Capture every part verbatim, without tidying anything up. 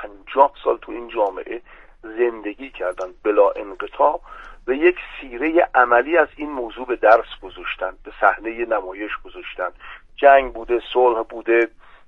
پنجاه سال تو این جامعه زندگی کردن بلا انقطاع و یک سیره عملی از این موضوع به درس گذاشتن، به صحنه نمایش گذاشتن. جنگ بوده، صلح بوده،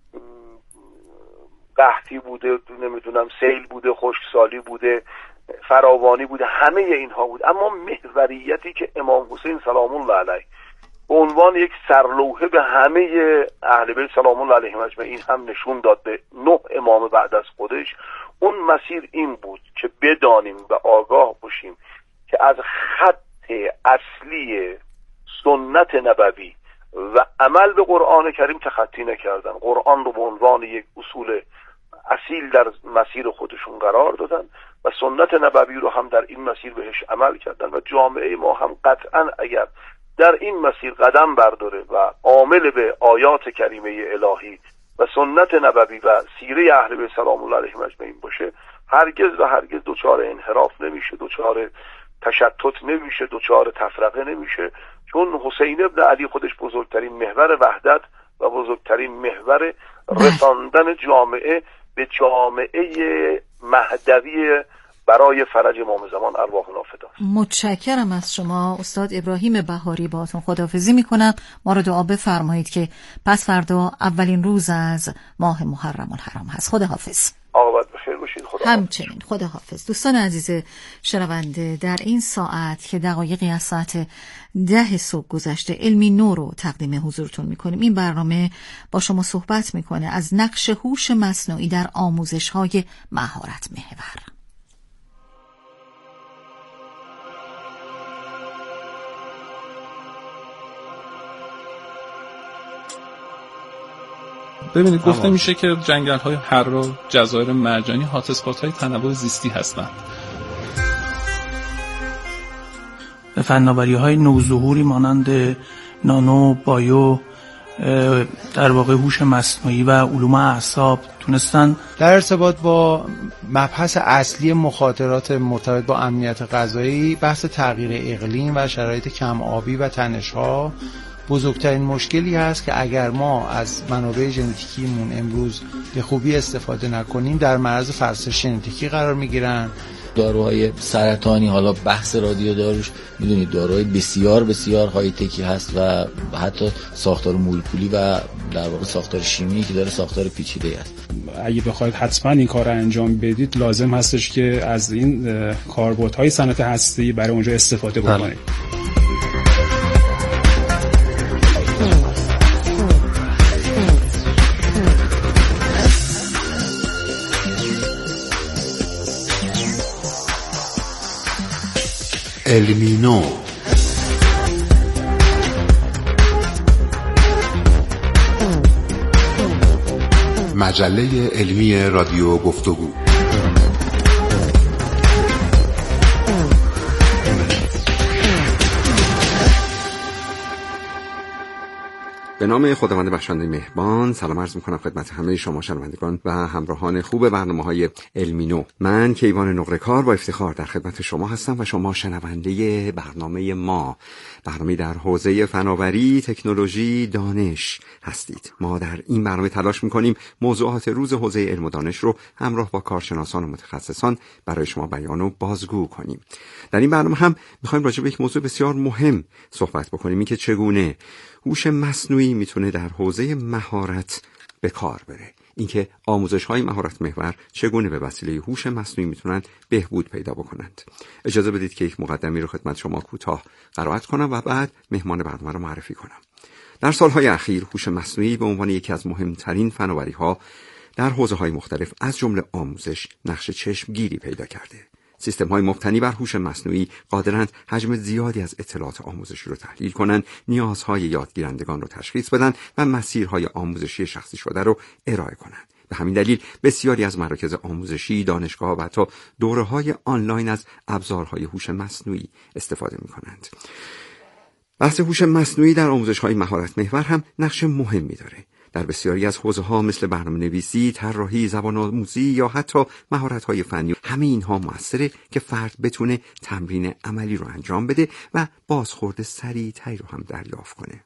قحطی بوده، نمیدونم سیل بوده، خشکسالی بوده، فراوانی بوده، همه اینها بود. اما محوریتی که امام حسین سلام الله علیه به عنوان یک سرلوحه به همه اهل بیت سلام الله علیهم اجمعین هم نشون داد، به نه امام بعد از خودش، اون مسیر این بود که بدانیم و آگاه باشیم که از خط اصلی سنت نبوی و عمل به قرآن کریم تخطی نکردن. قرآن رو به عنوان یک اصول اصیل در مسیر خودشون قرار دادن و سنت نبوی رو هم در این مسیر بهش عمل کردن و جامعه ما هم قطعا اگر در این مسیر قدم برداره و عامل به آیات کریمه الهی و سنت نبوی و سیره اهل بیت سلام الله علیهم اجمعین باشه، هرگز و هرگز دوچار انحراف نمیشه، دوچار تشتت نمیشه، دوچار تفرقه نمیشه. چون حسین ابن علی خودش بزرگترین محور وحدت و بزرگترین محور رساندن جامعه به جامعه مهدوی برای فرج امام زمان ارواحنا فداست. متشکرم از شما استاد ابراهیم بهاری، باهاتون خداحافظی میکنم. ما رو دعا بفرمایید که پس فردا اولین روز از ماه محرم الحرام هست. خداحافظ. عاقبت بخیر باشید. خدا همچنین خداحافظ. دوستان عزیز شنونده، در این ساعت که دقایقی از ساعت ده صبح گذشته، علمی نو رو تقدیم حضورتون میکنیم. این برنامه با شما صحبت میکنه از نقش هوش مصنوعی در آموزش‌های مهارت محور. ببینید گفته میشه که جنگل‌های حرا، جزایر مرجانی هات‌اسپات‌های تنوع زیستی هستند. به فناوری‌های نوظهوری مانند نانو، بایو، در واقع هوش مصنوعی و علوم اعصاب تونستن در ارتباط با مبحث اصلی مخاطرات مرتبط با امنیت غذایی، بحث تغییر اقلیم و شرایط کم آبی و تنش‌ها بزرگترین مشکلی هست که اگر ما از منابع ژنتیکیمون امروز به خوبی استفاده نکنیم در معرض فرسش ژنتیکی قرار میگیرن. داروهای سرطانی، حالا بحث رادیو داروش میدونید داروهای بسیار بسیار های تکی هست و حتی ساختار مولکولی و در واقع ساختار شیمیایی که داره ساختار پیچیده است. اگه بخواید حتما این کار رو انجام بدید لازم هستش که از این کاربردهای صنعت هسته‌ای برای اونجا استفاده بکنید. علمی نو، مجله علمی رادیو گفتگو. به نام خداوند بخشنده مهربان، سلام عرض می‌کنم خدمت همه شما شنوندگان و همراهان خوب برنامه‌های علمی نو. من کیوان نقره‌کار با افتخار در خدمت شما هستم و شما شنونده برنامه ما، برنامه در حوزه فناوری، تکنولوژی، دانش هستید. ما در این برنامه تلاش می‌کنیم موضوعات روز حوزه علم و دانش رو همراه با کارشناسان و متخصصان برای شما بیان و بازگو کنیم. در این برنامه هم می‌خوایم راجع به یک موضوع بسیار مهم صحبت بکنیم، این که چگونه هوش مصنوعی میتونه در حوزه مهارت به کار بره. اینکه آموزش‌های مهارت محور چگونه به وسیله هوش مصنوعی میتونن بهبود پیدا بکنند. اجازه بدید که یک مقدمه رو خدمت شما کوتاه قرائت کنم و بعد مهمان برنامه رو معرفی کنم. در سالهای اخیر هوش مصنوعی به عنوان یکی از مهمترین فناوری‌ها در حوزه‌های مختلف از جمله آموزش نقش چشمگیری پیدا کرده. سیستم‌های مبتنی بر هوش مصنوعی قادرند حجم زیادی از اطلاعات آموزشی را تحلیل کنند، نیازهای یادگیرندگان را تشخیص بدن و مسیرهای آموزشی شخصی شده را ارائه کنند. به همین دلیل بسیاری از مراکز آموزشی، دانشگاه‌ها و حتی دوره‌های آنلاین از ابزارهای هوش مصنوعی استفاده می‌کنند. بحث هوش مصنوعی در آموزش‌های مهارت محور هم نقش مهمی داره. در بسیاری از حوزه‌ها مثل برنامه‌نویسی، طراحی، زبان‌آموزی یا حتی مهارت‌های فنی، همه اینها موثره که فرد بتونه تمرین عملی رو انجام بده و بازخورد سریع‌تری رو هم دریافت کنه.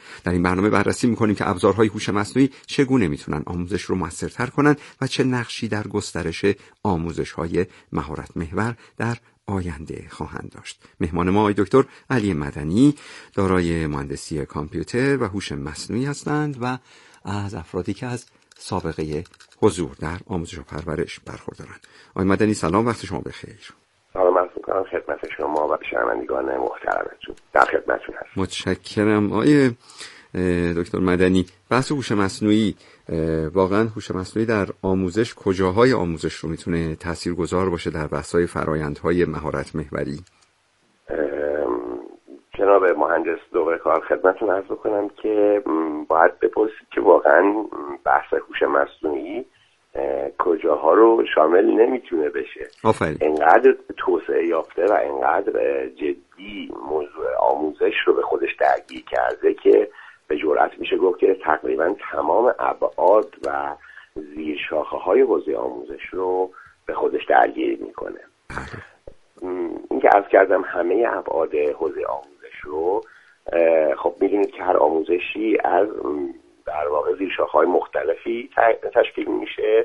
در این برنامه بررسی می‌کنیم که ابزارهای هوش مصنوعی چگونه میتونن آموزش رو موثرتر کنن و چه نقشی در گسترش آموزش‌های مهارت محور در آینده خواهند داشت. مهمان ما آقای دکتر علی مدنی دارای مهندسی کامپیوتر و هوش مصنوعی هستند و از افرادی که از سابقه حضور در آموزش و پرورش برخوردارند. آقای مدنی سلام، وقت شما بخیر. سلام عرض می‌کنم خدمت شما و شنوندگان محترمتون. در خدمتتون هستم. متشکرم. آقای دکتر مدنی، بحث هوش مصنوعی، واقعا هوش مصنوعی در آموزش کجاهای آموزش رو میتونه تاثیرگذار باشه در بحث‌های فرآیندهای مهارت محوری؟ جناب مهندس دوباره کار خدمتتون عرض کنم که باید بپرسید که واقعا بحث هوش مصنوعی کجاها رو شامل نمیتونه بشه. آفرین. انقدر توسعه یافته و انقدر جدی موضوع آموزش رو به خودش درگیر کرده که به جرئت میشه گفت که تقریبا تمام ابعاد و زیرشاخه‌های حوزه آموزش رو به خودش درگیر میکنه. این که عرض کردم همه ابعاد حوزه آموزش رو، خب میدونید که هر آموزشی از در واقع زیرشاخه‌های مختلفی تشکیل میشه،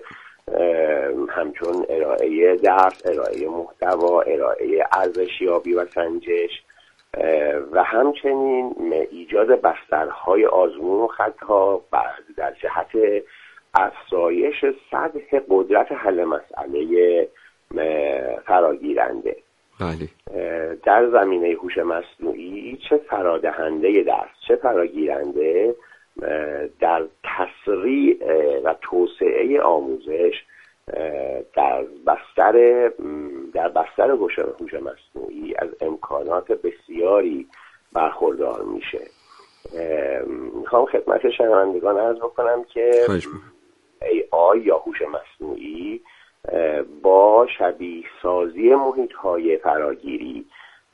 همچون ارائه درس، ارائه محتوا، ارائه ارزشیابی و سنجش و همچنین ایجاد بسترهای آزمون و خطا در جهت افزایش سطح قدرت حل مسئله فراگیرنده. بله. در زمینه هوش مصنوعی چه فرادهنده درس چه فراگیرنده در تسریع و توسعه آموزش در بستر در بستر هوش مصنوعی از امکانات بسیاری برخوردار میشه. میخوام خدمت شنوندگان عرض بکنم که ای آی یا هوش مصنوعی با شبیه سازی محیط های فراگیری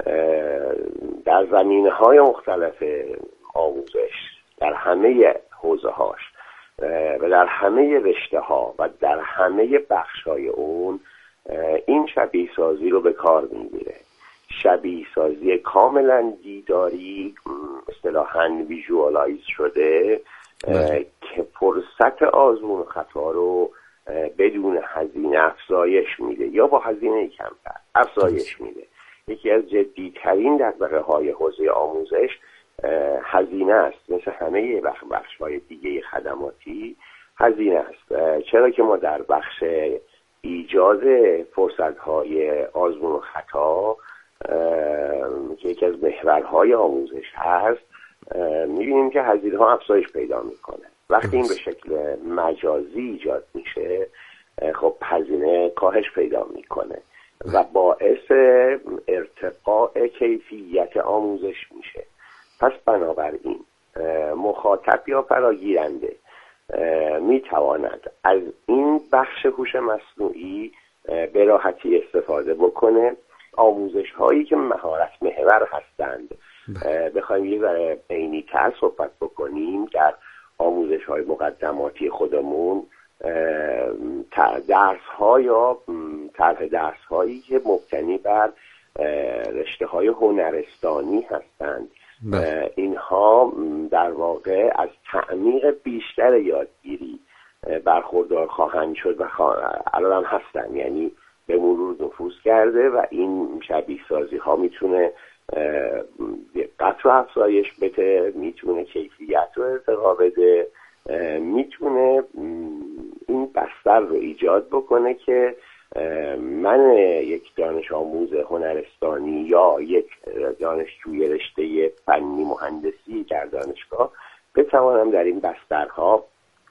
در زمینه های مختلف آموزش در همه حوزه هاش و در همه رشته ها و در همه بخش های اون این شبیه سازی رو به کار میگیره. شبیه سازی کاملا دیداری، اصطلاحاً ویژوالایز شده که فرصت آزمون و خطا رو بدون هزینه افزایش میده یا با هزینه کمتر افزایش میده. یکی از جدیترین دغدغه‌های حوزه آموزش هزینه است. مثل همه بخش‌های دیگه خدماتی هزینه است. چرا که ما در بخش ایجاد فرصت‌های آزمون و خطا که یکی از محورهای آموزش هست می‌بینیم که هزینه‌ها افزایش پیدا می‌کنه. وقتی این به شکل مجازی ایجاد میشه خب هزینه کاهش پیدا میکنه و باعث ارتقاء کیفیت آموزش میشه. پس بنابراین مخاطب یا فراگیرنده میتواند از این بخش هوش مصنوعی به راحتی استفاده بکنه. آموزش هایی که مهارت محور هستند، بخوایم یه ذره عینی‌تر صحبت بکنیم، در آموزش های مقدماتی خودمون درس ها یا طرح درس هایی که مبتنی بر رشته های هنرستانی هستند، اینها در واقع از تعمیق بیشتر یادگیری برخوردار خواهند شد و الان هستن، یعنی به مرور نفوذ کرده و این شبیه سازی ها میتونه دقت رو افزایش بده، میتونه کیفیت رو ارتقا بده، میتونه این بستر رو ایجاد بکنه که من یک دانش آموز هنرستانی یا یک دانشجوی رشته فنی مهندسی در دانشگاه بتوانم در این بسترها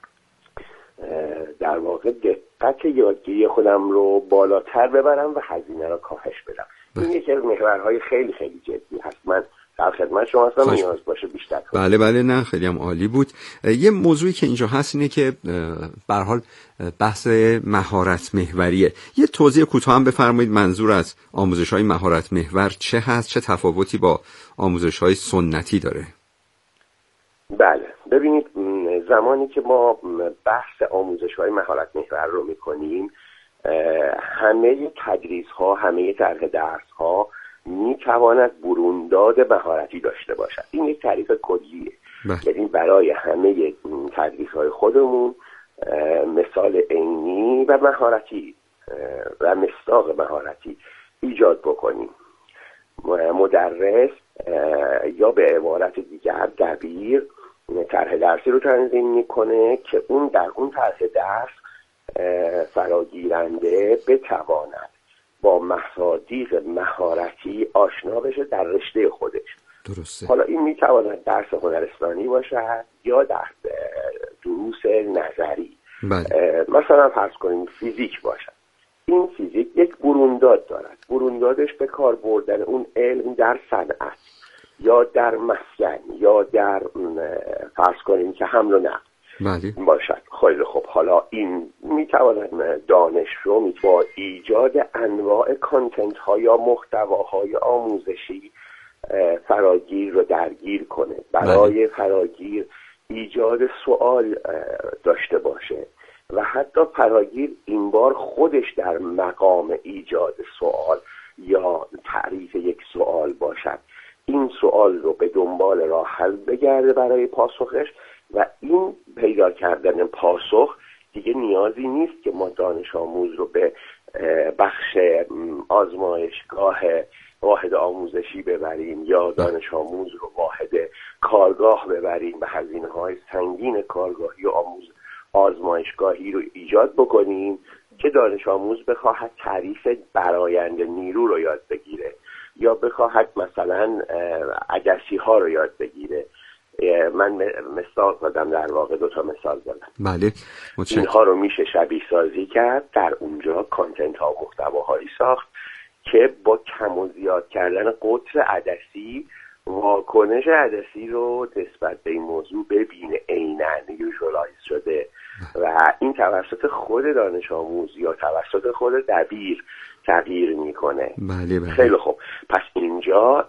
در واقع دقت یادگیری خودم رو بالاتر ببرم و هزینه رو کاهش بدم. این یکی از محورهای خیلی خیلی جدی هست. من در خدمت شما هستم، نیاز باشه بیشتر. بله بله، نه خیلی هم عالی بود. یه موضوعی که اینجا هست اینه که به هر حال بحث مهارت محوریه. یه توضیح کوتاه هم بفرمایید منظور از آموزش‌های مهارت محور چه هست، چه تفاوتی با آموزش‌های سنتی داره؟ بله ببینید، زمانی که ما بحث آموزش‌های مهارت محور رو می‌کنیم، همه تدریس‌ها، همه طرح درس‌ها می‌تواند برونداد مهارتی داشته باشد. این یک تعریف کلیه. یعنی برای همه تدریس‌های خودمون مثال عینی و مهارتی و مصداق مهارتی ایجاد بکنیم. مدرس یا به عبارت دیگر دبیر طرح درسی رو تنظیم میکنه که اون در اون طرح درس فراگیرنده بتواند با مصادیق مهارتی آشنا بشه در رشته خودش. درسته. حالا این میتواند درس هنرستانی باشد یا در دروس نظری. بله. مثلا فرض کنیم فیزیک باشد. این فیزیک یک برونداد دارد. بروندادش به کار بردن اون علم در صنعت یا در مسکن یا در فرض کنیم که حمل و نقل بله. باشد. خیلی خوب، حالا این میتواند دانش رو با ایجاد انواع کانتنت ها یا محتواهای آموزشی فراگیر رو درگیر کنه، برای بله. فراگیر ایجاد سوال داشته باشه و حتی فراگیر این بار خودش در مقام ایجاد سوال یا تعریف یک سوال باشد، این سوال رو به دنبال راه حل بگرده برای پاسخش و این پیدا کردن پاسخ دیگه نیازی نیست که ما دانش آموز رو به بخش آزمایشگاه واحد آموزشی ببریم یا دانش آموز رو واحد کارگاه ببریم و هزینه های سنگین کارگاهی و آموز آزمایشگاهی رو ایجاد بکنیم که دانش آموز بخواهد تعریف برآیند نیرو رو یاد بگیره یا بخواهد مثلا عدسی ها رو یاد بگیره. من مثال زدم، در واقع دو تا مثال زدم. بله. متشکرم. اینها رو میشه شبیه سازی کرد، در اونجا کانتنت ها و محتواهایی ساخت که با کم و زیاد کردن قطر عدسی واکنش عدسی رو نسبت به این موضوع ببینه، عیناً یوژوالایز شده و این توسط خود دانش آموز یا توسط خود دبیر تغییر میکنه. بله بله. خیلی خوب، پس اینجا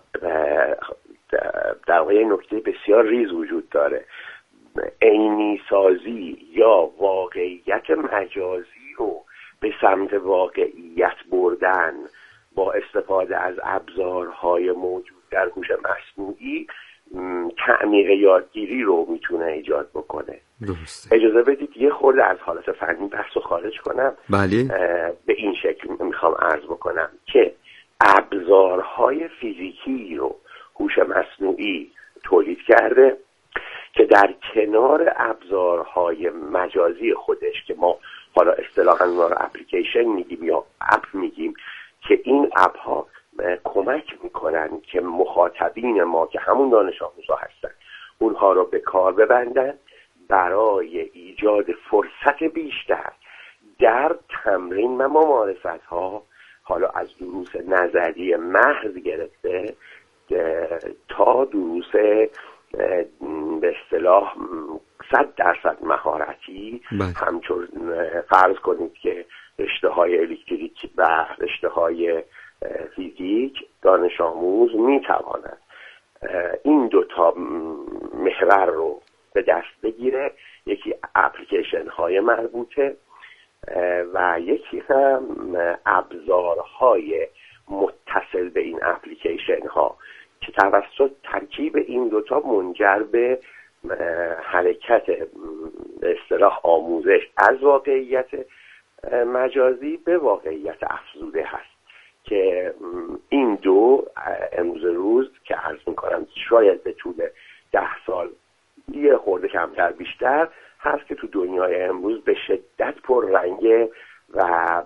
در واقع نکته بسیار ریز وجود داره. عینی سازی یا واقعیت مجازی رو به سمت واقعیت بردن با استفاده از ابزارهای موجود در هوش مصنوعی تعمیق یادگیری رو میتونه ایجاد بکنه. درسته. اجازه بدید یه خورده از حالت فنی بحث رو خارج کنم. بله. به این شکل میخوام عرض بکنم که ابزارهای فیزیکی رو هوش مصنوعی تولید کرده که در کنار ابزارهای مجازی خودش که ما حالا اصطلاحاً اونها رو اپلیکیشن میگیم یا اپ میگیم، که این اپ ها کمک میکنن که مخاطبین ما که همون دانش آموزها هستن اونها رو به کار ببندن برای ایجاد فرصت بیشتر در تمرین و ممارست ها، حالا از دروس نظری محض گرفته تا دروس به اصطلاح صد درصد مهارتی. همچون فرض کنید که رشته های الکتریک و رشته های فیزیک دانش آموز می تواند این دوتا محور رو به دست بگیره، یکی اپلیکیشن های مربوطه و یکی هم ابزارهای متصل به این اپلیکیشن ها که توسط ترکیب این دوتا منجر به حرکت به اصطلاح آموزش از واقعیت مجازی به واقعیت افزوده هست که این دو امروز روز که عرض میکنم شاید به طول ده سال یه خورده کمتر بیشتر هست که تو دنیای امروز به شدت پررنگه و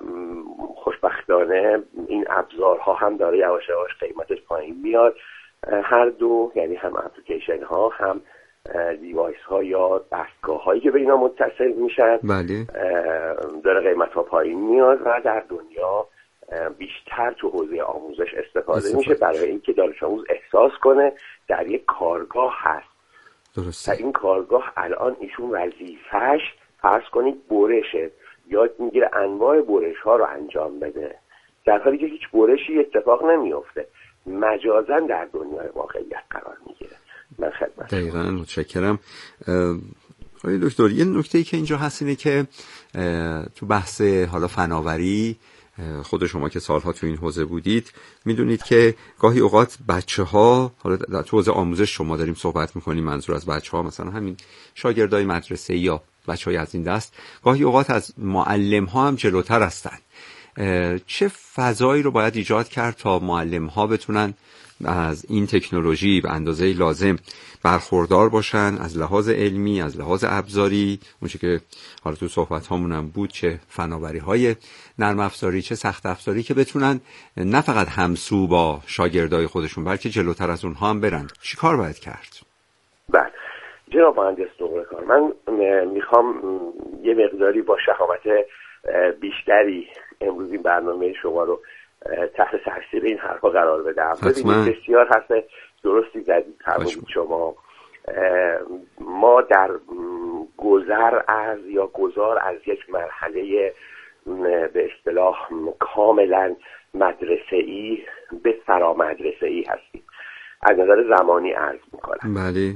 خوشبختانه این ابزارها هم داره یواش یواش قیمتش پایین میاد. هر دو، یعنی هم اپلیکیشن ها هم دیوایس ها یا دستگاه هایی که به اینا متصل میشن، بله. داره قیمت ها پایین میاد و در دنیا بیشتر تو حوزه آموزش استفاده, استفاده میشه برای اینکه دانش آموز احساس کنه در یک کارگاه هست. درسته. در این کارگاه الان ایشون وظیفه‌اش فرض کنید برشه، یاد میگیره انواع برش ها رو انجام بده، در حالی که هیچ برشی اتفاق نمیفته، مجازاً در دنیای واقعیت قرار میگیره. من خدمت دقیقاً متشکرم. آقای دکتر، یه نکته‌ای که اینجا هست اینه که تو بحث حالا فناوری خود شما که سالها تو این حوزه بودید میدونید که گاهی اوقات بچه‌ها، حالا در حوزه آموزش شما داریم صحبت میکنیم، منظور از بچه‌ها مثلا همین شاگردای مدرسه یا بچه‌های از این دست، گاهی اوقات از معلم‌ها هم جلوتر هستن. چه فضایی رو باید ایجاد کرد تا معلم‌ها بتونن از این تکنولوژی به اندازه لازم برخوردار باشن، از لحاظ علمی، از لحاظ ابزاری، اونچه که حالا تو صحبت هامون هم بود، چه فناوری‌های نرم افزاری چه سخت افزاری، که بتونن نه فقط همسو با شاگردای خودشون بلکه جلوتر از اونها هم برن. چی کار باید کرد؟ بله جناب مهندس نقرهکار، من میخوام یه مقداری با شهامت بیشتری امروز این برنامه شما رو تحت تاثیر این حرفا قرار بدم. ببینید بسیار حرف درستی زدید فرمودید شما. ما در گذر از یا گذار از یک مرحله به اصطلاح کاملا مدرسه‌ای به فرامدرسه‌ای هستیم. از نظر زمانی عرض میکنم. بله.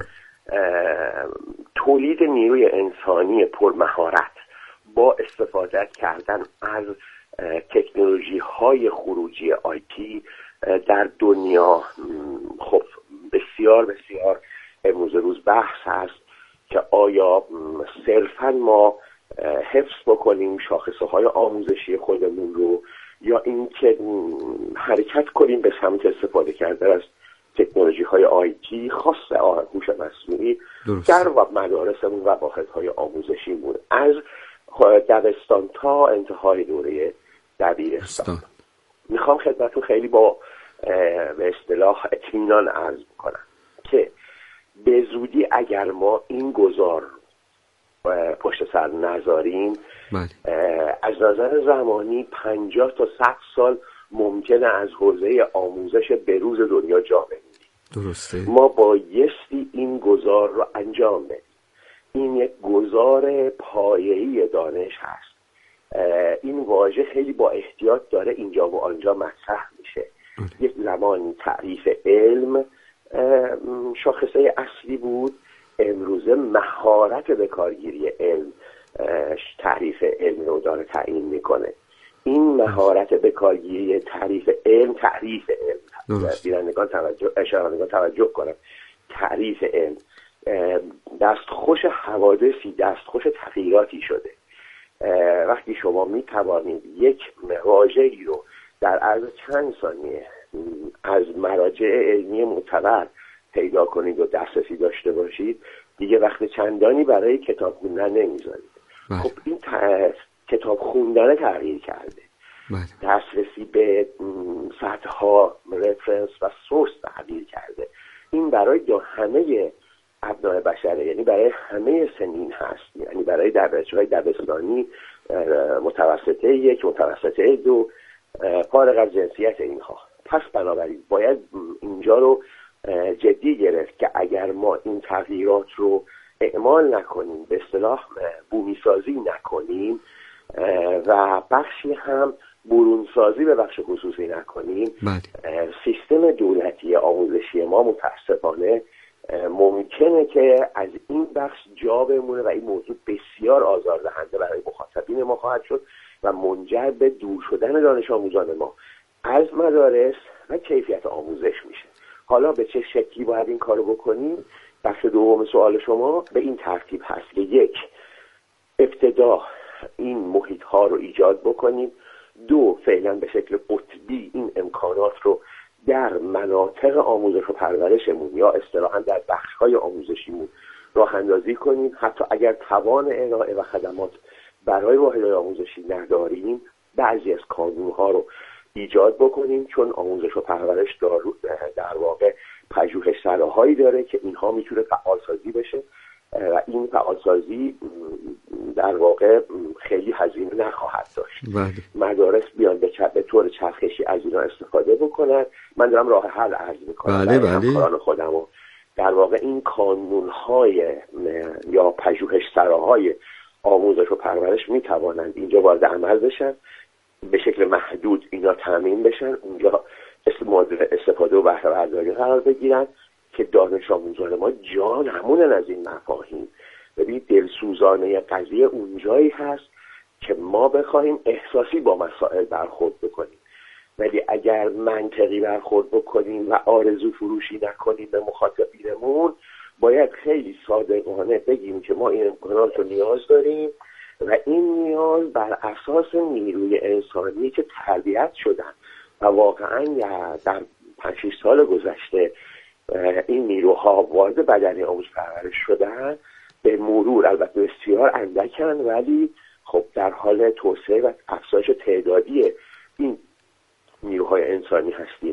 تولید نیروی انسانی پرمهارت با استفاده کردن از تکنولوژی های خروجی آیتی در دنیا خب بسیار بسیار امروز روز بحث هست که آیا صرفا ما حفظ بکنیم شاخصه های آموزشی خودمون رو یا اینکه حرکت کنیم به سمت استفاده کردن از تکنولوژی های آیتی خاص هوش مصنوعی در مدارسمون و واحدهای آموزشیمون از دبستان تا انتهای دوره دبیرستان. میخوام خدمتتون خیلی با به اصطلاح اطمینان عرض کنم که به زودی اگر ما این گذار پشت سر نذاریم از نظر زمانی پنجاه تا صد سال ممکنه از حوزه آموزش بروز دنیا جا بمونیم. درسته. ما بایستی این گذار رو انجام بدیم. این یک گذار پایه‌ای دانش هست. این واژه خیلی با احتیاط داره اینجا و آنجا مطرح میشه. یک زمانی تعریف علم شاخصه اصلی بود، امروزه مهارت به کارگیری علم تعریف علم رو داره تعیین میکنه. این مهارت به کارگیری تعریف علم تعریف علم بینندگان توجه اشاره‌کنندگان توجه کنم تعریف علم دستخوش حوادثی دستخوش تغییراتی شده. وقتی شما می توانید یک واژه‌ای رو در عرض چند ثانیه از مراجع علمی معتبر پیدا کنید و دسترسی داشته باشید، دیگه وقت چندانی برای کتاب خوندن نمیذارید. خب این کتاب خوندن تغییر کرده. دسترسی به سطح‌ها رفرنس و سورس تغییر کرده. این برای دو همه ابناء بشره، یعنی برای همه سنین هست، یعنی برای درجه‌های دبستانی، متوسطه یک، متوسطه دو، فارغ از جنسیت اینها. پس بنابراین باید اینجا رو جدی گرفت که اگر ما این تغییرات رو اعمال نکنیم، به اصطلاح بومی سازی نکنیم و بخشی هم برون سازی به بخش خصوصی نکنیم، سیستم دولتی آموزشی ما متاسفانه ممکنه که از این بخش جا بمونه و این موضوع بسیار آزاردهنده برای مخاطبین ما خواهد شد و منجر به دور شدن دانش آموزان ما از مدارس و کیفیت آموزش میشه. حالا به چه شکلی باید این کارو بکنیم؟ بخش دوم سوال شما به این ترتیب هست که یک، ابتدا این محیط ها رو ایجاد بکنیم. دو، فعلا به شکل قطبی این امکانات رو در مناطق آموزش و پرورشمون یا اصطلاحاً در بخش‌های آموزشیمون راه اندازی کنیم. حتی اگر توان ارائه و خدمات برای واحدهای آموزشی نداریم، بعضی از کانون‌ها رو ایجاد بکنیم، چون آموزش و پرورش در واقع پژوهش‌سراهایی داره که اینها میتونه فعالسازی بشه و این فعالسازی در واقع خیلی هزینه نخواهد داشت. بله. مدارس بیان به, به طور چرخشی از اینا استفاده بکنن. من دارم راه حل عرض میکنم بله بله. همکاران خودم و در واقع این کانون‌های یا پژوهش‌سراهای آموزش و پرورش میتوانند اینجا وارد عمل بشن، به شکل محدود اینا تامین بشن، اونجا استفاده و بهره برداری قرار بگیرن که دانش آموزان ما جان همونن از این مفاهیم. ببینید دلسوزانه قضیه اونجایی هست که ما بخوایم احساسی با مسائل برخورد بکنیم، ولی اگر منطقی برخورد بکنیم و آرزو فروشی نکنیم به مخاطبینمون، باید خیلی صادقانه بگیم که ما این امکانات رو نیاز داریم و این نیاز بر اساس نیروی انسانی که تربیت شدن و واقعا در پنج شش سال گذشته این نیروها وارد بدنه آموز پرورش شدن، به مرور البته بسیار اندکن ولی خب در حال توسعه و افزایش تعدادی این نیروهای انسانی هستیم.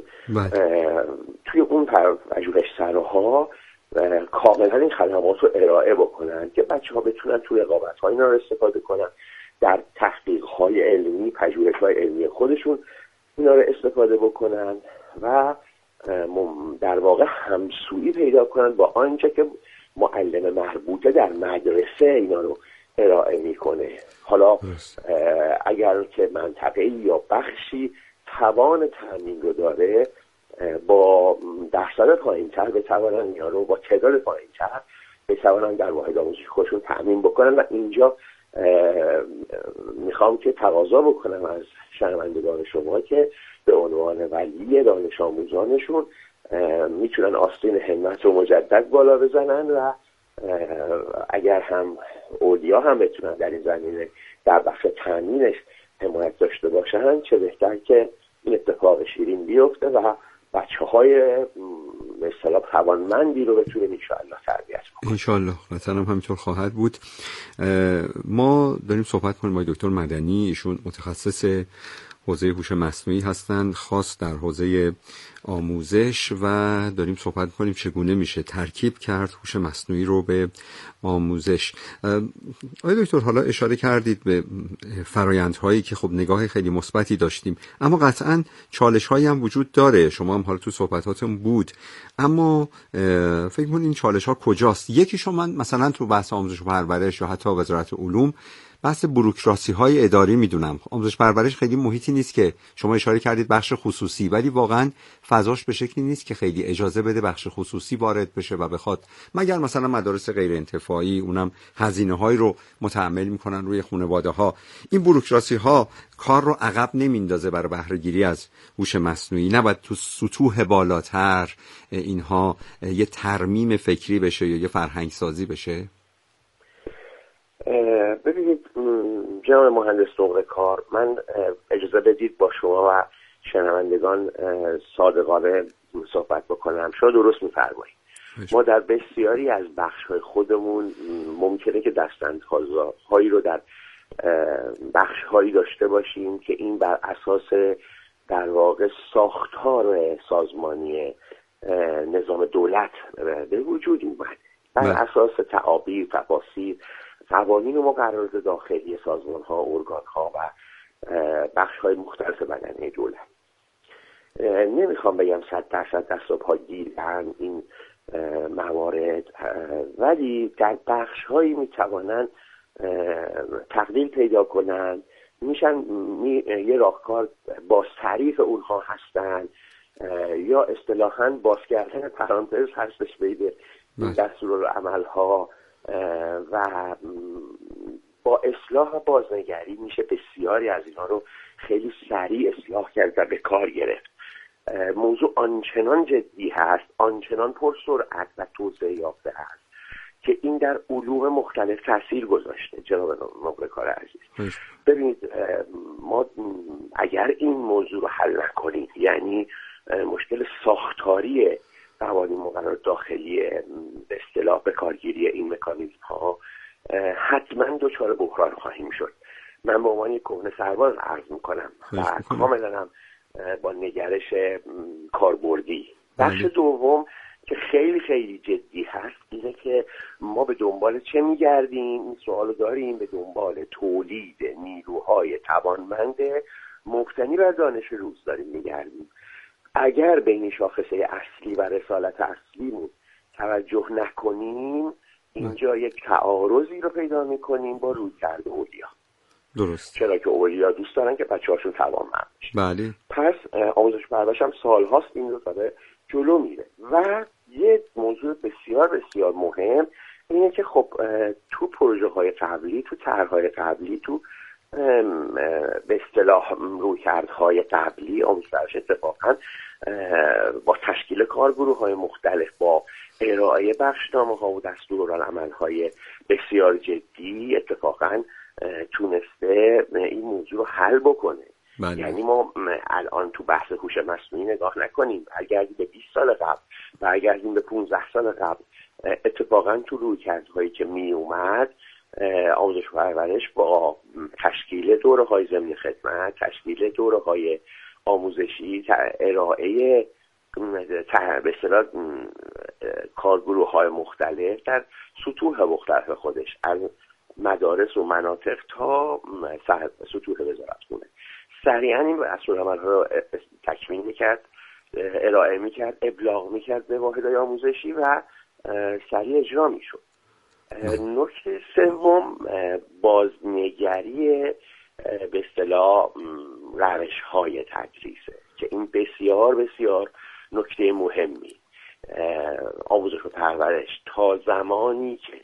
توی اون پژوهشسراها کاملا این خدمات رو ارائه بکنن که بچه ها بتونن توی رقابت ها اینا رو استفاده کنن، در تحقیق های علمی، پژوهش های علمی خودشون اینا رو استفاده بکنن و در واقع همسویی پیدا کنن با آنچه که معلم مربوطه در مدرسه اینا رو ارائه میکنه. حالا اگر که منطقه‌ای یا بخشی توان تامین رو داره، با درصد پایین‌تر بتوانن اینا رو با تعداد پایین‌تر بتوانن در واحد آموزشی خودشون تامین بکنن. و اینجا میخوام که تقاضا بکنم از شنوندگان شما که به عنوان ولی دانش آموزانشون میتونن آستین همت رو مجدد بالا بزنن و اگر هم اولیا هم بتونن در این زمینه در بخش تامینش حمایت داشته باشن، چه بهتر که این اتفاق شیرین بیفته و بچه های به اصطلاح توانمندی رو بتونیم انشاءالله تربیت کنیم. انشاءالله قطعا هم همینطور خواهد بود. ما داریم صحبت کنیم با دکتر مدنی، ایشون متخصص حوزه هوش مصنوعی هستند، خاص در حوزه آموزش، و داریم صحبت کنیم چگونه میشه ترکیب کرد هوش مصنوعی رو به آموزش. آقای دکتر حالا اشاره کردید به فرآیندهایی که خب نگاه خیلی مثبتی داشتیم، اما قطعاً چالش‌هایی هم وجود داره. شما هم حالا تو صحبتاتون بود، اما فکر کنید این چالش‌ها کجاست؟ یکیشو من مثلا تو بحث آموزش و پرورش یا حتی وزارت علوم بحث بوروکراسی های اداری میدونم. آموزش پرورش خیلی محیطی نیست که شما اشاره کردید بخش خصوصی، ولی واقعا فضاش به شکلی نیست که خیلی اجازه بده بخش خصوصی وارد بشه و بخواد، مگر مثلا مدارس غیر انتفاعی، اونم هزینه های رو متحمل میکنن روی خانواده ها. این بوروکراسی ها کار رو عقب نمیندازه برای بهره گیری از هوش مصنوعی؟ نباید تو سطوح بالاتر اینها یه ترمیم فکری بشه یا یه فرهنگ سازی بشه؟ ببینید جناب مهندس نقره‌کار، من اجازه بدید با شما و شنوندگان صادقانه صحبت بکنم. شما درست می‌فرمایید. ما در بسیاری از بخش‌های خودمون ممکنه که دستاندازهایی رو در بخش‌هایی داشته باشیم که این بر اساس در واقع ساختار سازمانی نظام دولت به وجود اومد، بر اساس تعابیر، تفاسیر، قوانین و مقررات داخلی سازمان ها، ارگان ها و بخش های مختلف بدنه دولت. نمیخوام بگم صد درصد دست و پا گیرن این موارد، ولی در بخش هایی میتوانن تقلیل پیدا کنن، میشن می، یه راهکار باز تعریف اونها هستن یا اصطلاحاً باز کردن پرانتز هستش بین دستورالعمل ها و با اصلاح و بازنگری میشه بسیاری از اینا رو خیلی سریع اصلاح کرد و به کار گرفت. موضوع آنچنان جدی هست، آنچنان پرسرعت و توسعه یافته هست که این در علوم مختلف تاثیر گذاشته. جناب نقره‌کار عزیز، ببینید ما اگر این موضوع رو حل نکنیم، یعنی مشکل ساختاری قوانین مقررات داخلی به اصطلاح به کارگیری این مکانیزم ها، حتما دچار بحران خواهیم شد. من به عنوان یک کهنه سرباز عرض میکنم و کاملا هم با نگرش کاربردی. بخش دوم که خیلی خیلی جدی هست اینه که ما به دنبال چه میگردیم؟ این سوالو داریم. به دنبال تولید نیروهای توانمند مبتنی بر دانش روز داریم میگردیم. اگر به این شاخصه اصلی و رسالت اصلیمون توجه نکنیم، اینجا یک تعارضی رو پیدا میکنیم با رویکرد اولیا. درست. چرا که اولیا دوست دارن که بچه‌هاشون توانمند بشه. بله. پس آموزش پرورش هم سالهاست این رو داره جلو میره. و یه موضوع بسیار بسیار مهم اینه که خب تو پروژه های قبلی، تو طرح‌های قبلی، تو به اصطلاح رویکردهای قبلی آموزش پرورش اتفاقا با تشکیل کارگروه‌های مختلف، با ارائه بخشنامه‌ها و دستورالعمل‌های بسیار جدی اتفاقا تونسته این موضوع رو حل بکنه. بله. یعنی ما الان تو بحث هوش مصنوعی نگاه نکنیم، برگردیم به بیست سال قبل، برگردیم به پانزده سال قبل، اتفاقا تو رویکردهایی که می اومد آموزش و پرورش با تشکیل دوره‌های ضمن خدمت، تشکیل دوره‌های آموزشی، ارائه به اصطلاح کارگروه‌های مختلف در سطوح مختلف خودش، از مدارس و مناطق تا سطوح وزارتخونه، سریعا این دستورالعمل‌ها رو تکمیل میکرد، ارائه میکرد، ابلاغ میکرد به واحدهای آموزشی و سریع اجرا میشد. نکته سوم بازنگری به اصطلاح روش‌های تدریسه که این بسیار بسیار نکته مهمی. آموزش و پرورش تا زمانی که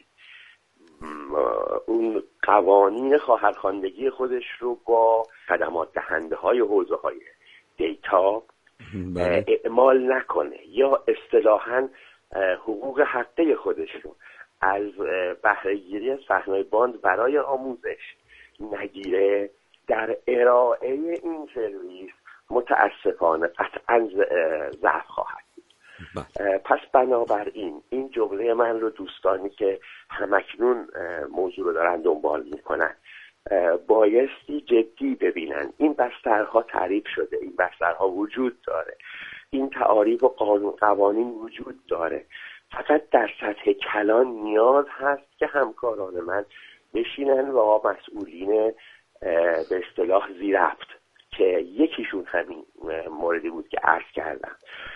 اون قوانین خواهرخواندگی خودش رو با خدمات دهنده های حوزه های دیتا اعمال نکنه یا اصطلاحاً حقوق حقه خودش رو از بهره‌گیری از فهم‌های باند برای آموزش نگیره، در ارائه این سرویس متاسفانه قطعاً ضعف خواهد. پس بنابراین این جمله من رو دوستانی که همکنون موضوع رو دارن دنبال میکنن بایستی جدی ببینن. این بسترها تعریف شده، این بسترها وجود داره، این تعاریف و قانون قوانین وجود داره، فقط در سطح کلان نیاز هست که همکاران من بشینن و مسئولین به اصطلاح ذی‌ربط که یکیشون همین موردی بود که عرض کردم،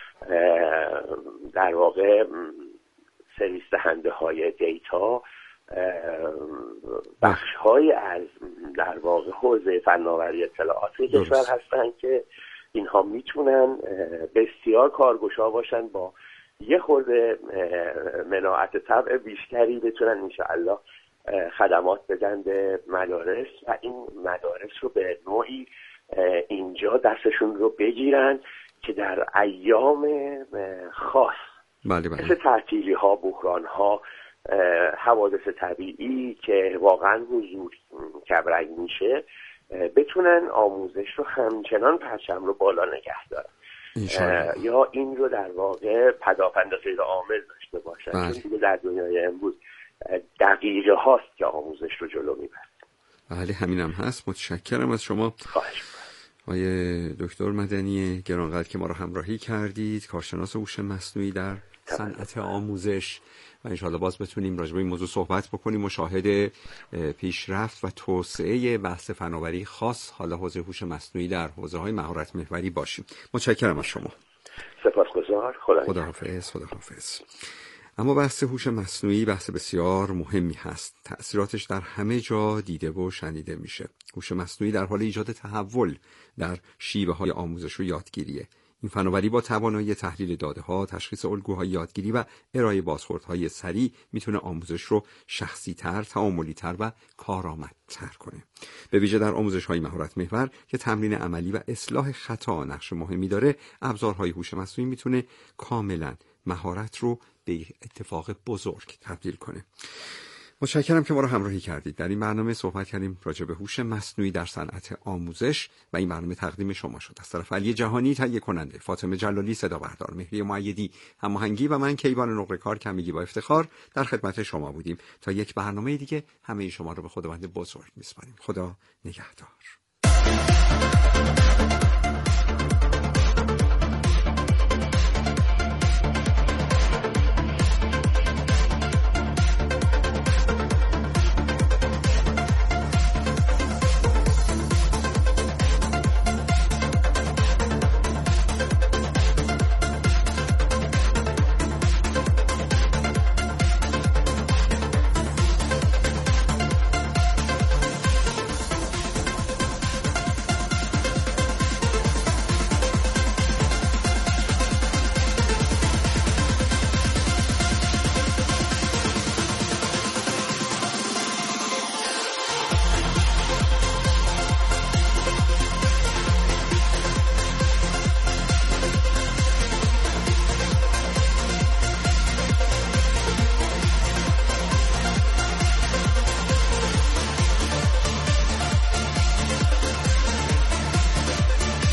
در واقع سرویس دهنده های دیتا، بخش های از در واقع حوزه فناوری اطلاعات کشور هستن که اینها میتونن بسیار کارگشا باشن، با یه خورده مناعت طبع بیشتری بتونن انشاءالله خدمات بدن به مدارس و این مدارس رو به نوعی اینجا دستشون رو بگیرن که در ایام خاص بله بله. مثل تعطیلی ها، بحران ها، حوادث طبیعی که واقعا حضور کمرنگ میشه بتونن آموزش رو همچنان پرچم رو بالا نگه دارن یا این رو در واقع پداپندازی عامل داشته باشن. بله. چون دیگه در دنیای امروز دقیقه هاست که آموزش رو جلو میبره. بله همینم هست. متشکرم از شما. خواهش آقای دکتر مدنی گرانقدر که ما رو همراهی کردید، کارشناس هوش مصنوعی در صنعت آموزش، و انشاءالله باز بتونیم راجع به این موضوع صحبت بکنیم و شاهد پیشرفت و توسعه بحث فناوری خاص حالا حوزه هوش مصنوعی در حوزه‌های مهارت محوری باشیم. متشکرم از شما. سپاسگزار. خدا خداحافظ. خداحافظ. اما بحث هوش مصنوعی بحث بسیار مهمی هست. تأثیراتش در همه جا دیده و شنیده میشه. هوش مصنوعی در حال ایجاد تحول در شیوه‌های آموزش و یادگیریه. این فناوری با توانایی تحلیل داده‌ها، تشخیص الگوهای یادگیری و ارائه بازخوردهای سریع میتونه آموزش رو شخصی‌تر، تعاملی‌تر و کارآمدتر کنه. به ویژه در آموزش‌های مهارت محور که تمرین عملی و اصلاح خطا نقش مهمی داره، ابزارهای هوش مصنوعی میتونه کاملاً مهارت رو به اتفاق بزرگ تبدیل کنه. متشکرم که ما رو همراهی کردید. در این برنامه صحبت کردیم راجع به هوش مصنوعی در صنعت آموزش و این برنامه تقدیم شما شد از طرف علی جهانی تهیه کننده، فاطمه جلالی صدا بردار، مهری معیدی هماهنگی و من کیوان نقره‌کار که میگی با افتخار در خدمت شما بودیم. تا یک برنامه دیگه همه شما رو به خداوند بزرگ میسپاریم. خدا نگهدار.